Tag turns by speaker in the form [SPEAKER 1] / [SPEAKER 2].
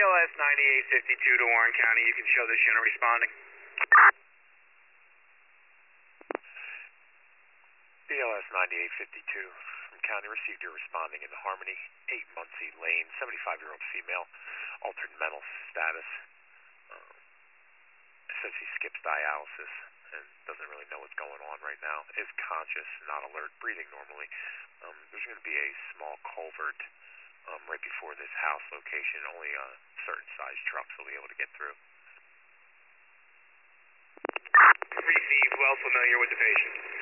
[SPEAKER 1] BLS 9852 to Warren County. You can show this unit responding.
[SPEAKER 2] BLS 9852 from County received your responding in Harmony, 8 Muncie Lane, 75-year-old female, altered mental status. Says she skips dialysis and doesn't really know what's going on right now. Is conscious, not alert, breathing normally. There's going to be a small culvert right before this house location. Only certain size trucks will be able to get through.
[SPEAKER 1] Received, well familiar with the patient.